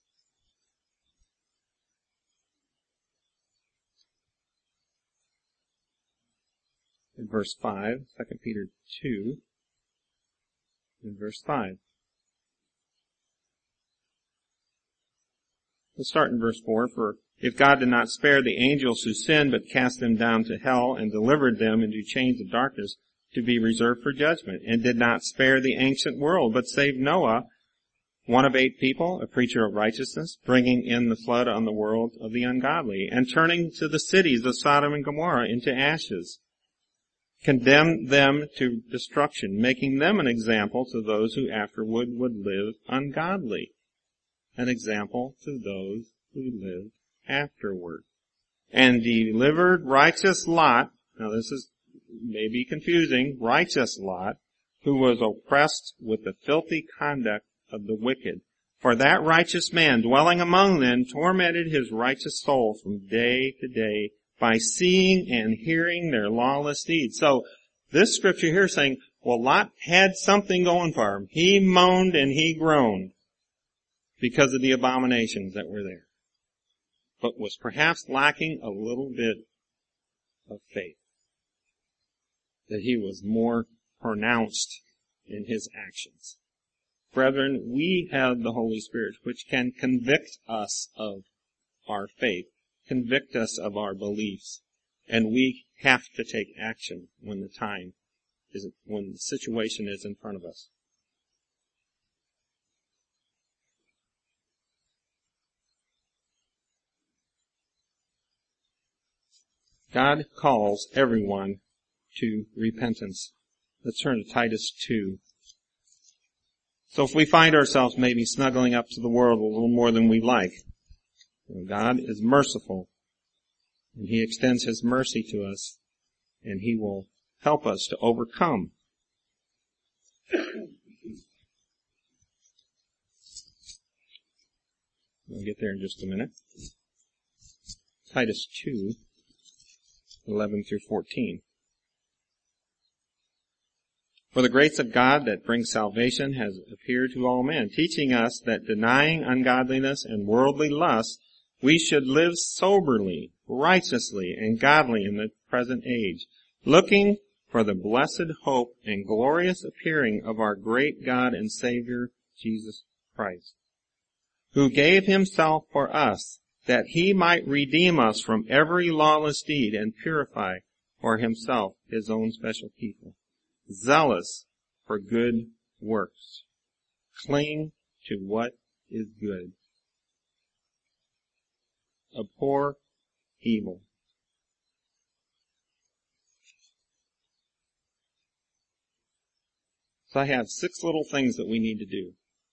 In verse five. Second Peter two. In verse five. Let's start in verse four. For if God did not spare the angels who sinned, but cast them down to hell and delivered them into chains of darkness to be reserved for judgment, and did not spare the ancient world, but saved Noah, one of eight people, a preacher of righteousness, bringing in the flood on the world of the ungodly, and turning to the cities of Sodom and Gomorrah into ashes, condemned them to destruction, making them an example to those who afterward would live ungodly. An example to those who lived afterward. And delivered righteous Lot, now this is maybe confusing, righteous Lot, who was oppressed with the filthy conduct of the wicked. For that righteous man dwelling among them tormented his righteous soul from day to day by seeing and hearing their lawless deeds. So this scripture here is saying, well, Lot had something going for him. He moaned and he groaned because of the abominations that were there, but was perhaps lacking a little bit of faith, that he was more pronounced in his actions. Brethren, we have the Holy Spirit, which can convict us of our faith, convict us of our beliefs, and we have to take action when the time is, when the situation is in front of us. God calls everyone to repentance. Let's turn to Titus two. So if we find ourselves maybe snuggling up to the world a little more than we like, God is merciful, and He extends His mercy to us, and He will help us to overcome. We'll get there in just a minute. Titus two. eleven through fourteen. For the grace of God that brings salvation has appeared to all men, teaching us that denying ungodliness and worldly lust, we should live soberly, righteously, and godly in the present age, looking for the blessed hope and glorious appearing of our great God and Savior, Jesus Christ, who gave Himself for us, that He might redeem us from every lawless deed and purify for Himself His own special people, zealous for good works. Cling to what is good. Abhor evil. So I have six little things that we need to do.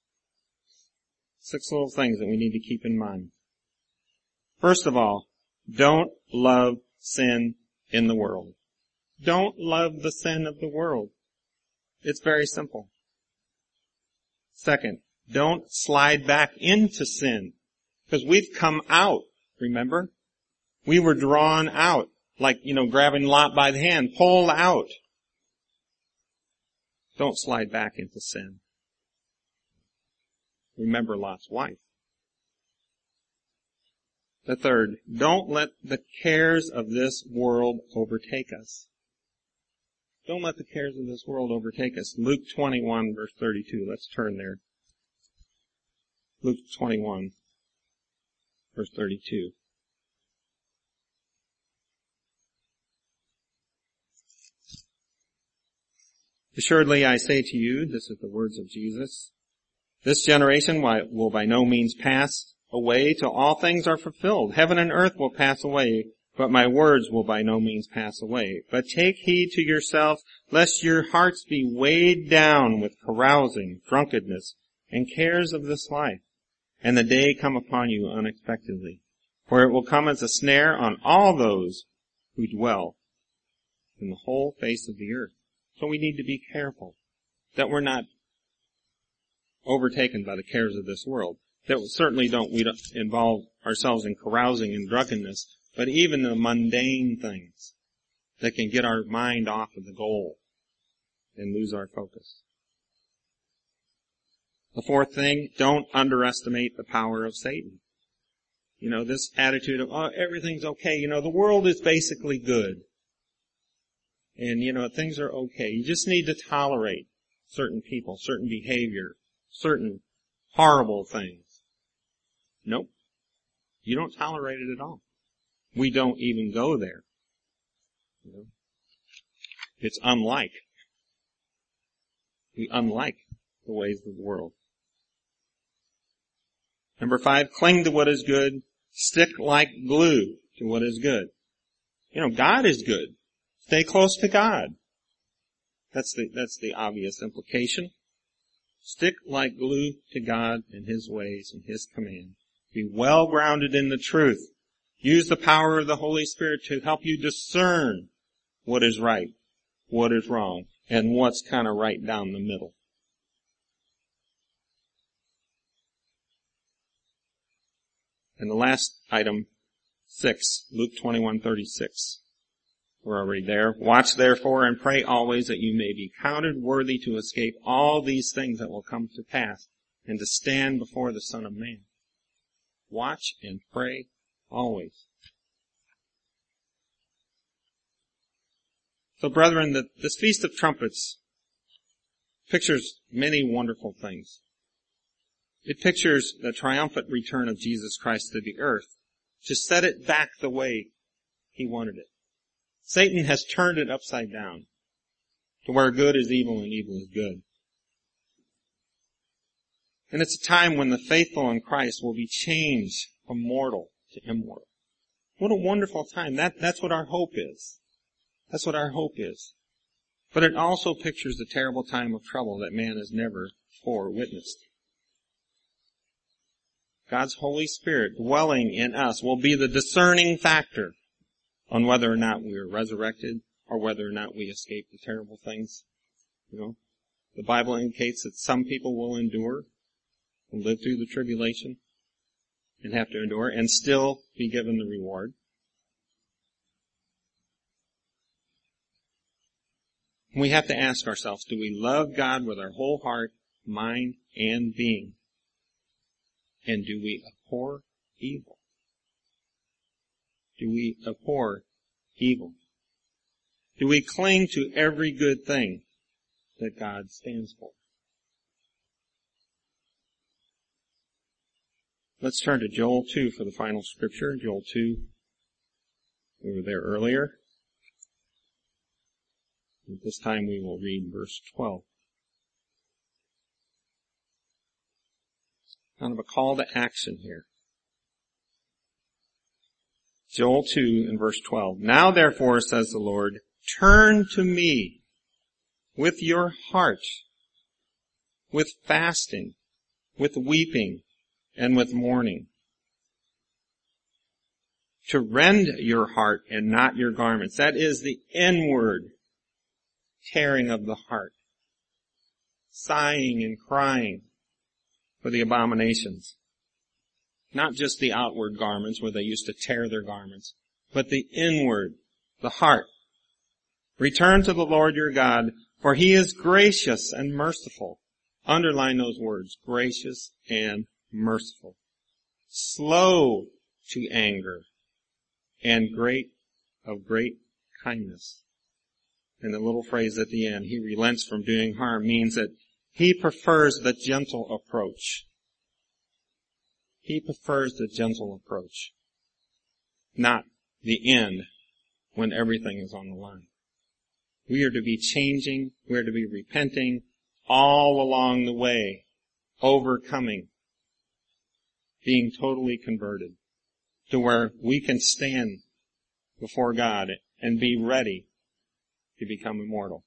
Six little things that we need to keep in mind. First of all, don't love sin in the world. Don't love the sin of the world. It's very simple. Second, don't slide back into sin, because we've come out, remember? We were drawn out, like, you know, grabbing Lot by the hand, pulled out. Don't slide back into sin. Remember Lot's wife. The third, don't let the cares of this world overtake us. Don't let the cares of this world overtake us. Luke twenty-one, verse thirty-two. Let's turn there. Luke twenty-one, verse thirty-two. Assuredly, I say to you, this is the words of Jesus, this generation will by no means pass away till all things are fulfilled. Heaven and earth will pass away, but my words will by no means pass away. But take heed to yourselves, lest your hearts be weighed down with carousing, drunkenness, and cares of this life, and the day come upon you unexpectedly. For it will come as a snare on all those who dwell in the whole face of the earth. So we need to be careful that we're not overtaken by the cares of this world. That certainly don't, we don't involve ourselves in carousing and drunkenness, but even the mundane things that can get our mind off of the goal and lose our focus. The fourth thing, don't underestimate the power of Satan. You know, this attitude of, oh, everything's okay. You know, the world is basically good. And, you know, things are okay. You just need to tolerate certain people, certain behavior, certain horrible things. Nope. You don't tolerate it at all. We don't even go there. You know? It's unlike. We unlike the ways of the world. Number five, cling to what is good. Stick like glue to what is good. You know, God is good. Stay close to God. That's the, that's the obvious implication. Stick like glue to God and His ways and His command. Be well grounded in the truth. Use the power of the Holy Spirit to help you discern what is right, what is wrong, and what's kind of right down the middle. And the last item, six, Luke twenty-one thirty-six. We're already there. Watch therefore and pray always that you may be counted worthy to escape all these things that will come to pass and to stand before the Son of Man. Watch and pray always. So brethren, the, this Feast of Trumpets pictures many wonderful things. It pictures the triumphant return of Jesus Christ to the earth to set it back the way He wanted it. Satan has turned it upside down to where good is evil and evil is good. And it's a time when the faithful in Christ will be changed from mortal to immortal. What a wonderful time. That, that's what our hope is. That's what our hope is. But it also pictures the terrible time of trouble that man has never before witnessed. God's Holy Spirit dwelling in us will be the discerning factor on whether or not we are resurrected or whether or not we escape the terrible things. You know, the Bible indicates that some people will endure and live through the tribulation and have to endure and still be given the reward. We have to ask ourselves, do we love God with our whole heart, mind, and being? And do we abhor evil? Do we abhor evil? Do we cling to every good thing that God stands for? Let's turn to Joel two for the final scripture. Joel two. We were there earlier. At this time we will read verse twelve. Kind of a call to action here. Joel two and verse twelve. Now therefore, says the Lord, turn to me with your heart, with fasting, with weeping, and with mourning. To rend your heart and not your garments. That is the inward tearing of the heart. Sighing and crying for the abominations. Not just the outward garments where they used to tear their garments, but the inward, the heart. Return to the Lord your God, for He is gracious and merciful. Underline those words, gracious and merciful. Slow to anger and great of great kindness. And the little phrase at the end, He relents from doing harm, means that He prefers the gentle approach. He prefers the gentle approach, not the end when everything is on the line. We are to be changing, we are to be repenting all along the way, overcoming, being totally converted to where we can stand before God and be ready to become immortal.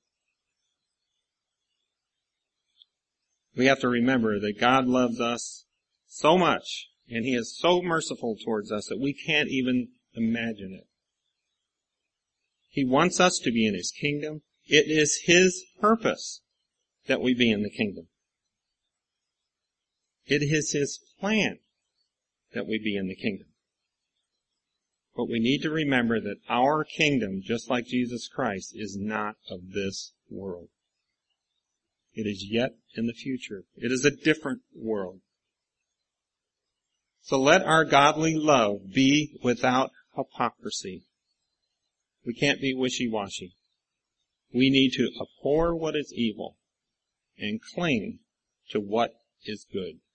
We have to remember that God loves us so much, and He is so merciful towards us that we can't even imagine it. He wants us to be in His kingdom. It is His purpose that we be in the kingdom. It is His plan that we be in the kingdom. But we need to remember that our kingdom, just like Jesus Christ, is not of this world. It is yet in the future. It is a different world. So let our godly love be without hypocrisy. We can't be wishy-washy. We need to abhor what is evil and cling to what is good.